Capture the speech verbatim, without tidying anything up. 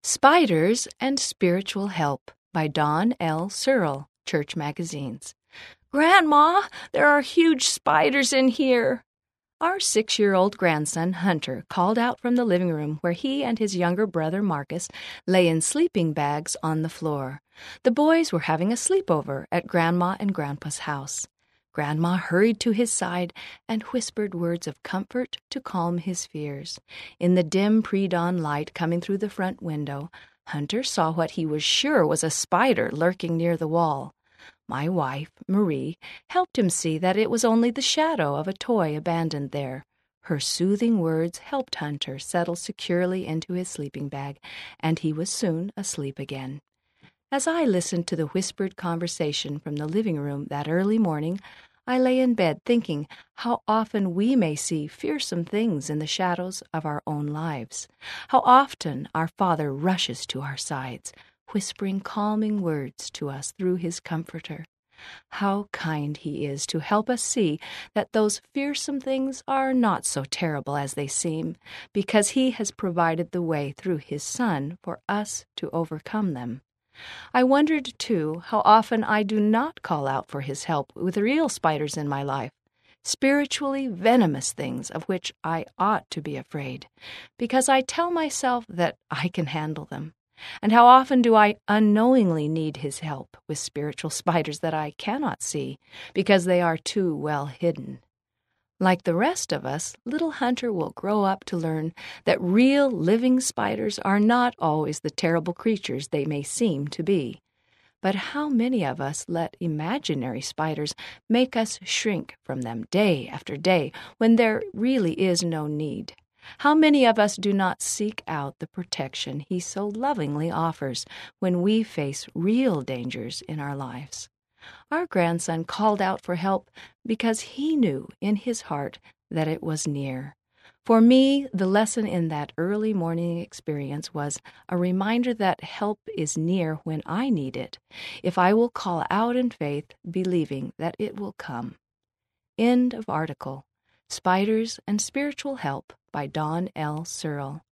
Spiders and Spiritual Help by Dawn L. Searle, Church Magazines. Grandma, there are huge spiders in here. Our six-year-old grandson, Hunter, called out from the living room where he and his younger brother, Marcus, lay in sleeping bags on the floor. The boys were having a sleepover at Grandma and Grandpa's house. Grandma hurried to his side and whispered words of comfort to calm his fears. In the dim pre-dawn light coming through the front window, Hunter saw what he was sure was a spider lurking near the wall. My wife, Marie, helped him see that it was only the shadow of a toy abandoned there. Her soothing words helped Hunter settle securely into his sleeping bag, and he was soon asleep again. As I listened to the whispered conversation from the living room that early morning, I lay in bed thinking how often we may see fearsome things in the shadows of our own lives. How often our Father rushes to our sides, whispering calming words to us through his Comforter. How kind he is to help us see that those fearsome things are not so terrible as they seem, because he has provided the way through his Son for us to overcome them. I wondered, too, how often I do not call out for his help with real spiders in my life, spiritually venomous things of which I ought to be afraid, because I tell myself that I can handle them. And how often do I unknowingly need his help with spiritual spiders that I cannot see, because they are too well hidden. Like the rest of us, little Hunter will grow up to learn that real living spiders are not always the terrible creatures they may seem to be. But how many of us let imaginary spiders make us shrink from them day after day when there really is no need? How many of us do not seek out the protection he so lovingly offers when we face real dangers in our lives? Our grandson called out for help because he knew in his heart that it was near. For me, the lesson in that early morning experience was a reminder that help is near when I need it, if I will call out in faith, believing that it will come. End of article. Spiders and Spiritual Help by Dawn L. Searle.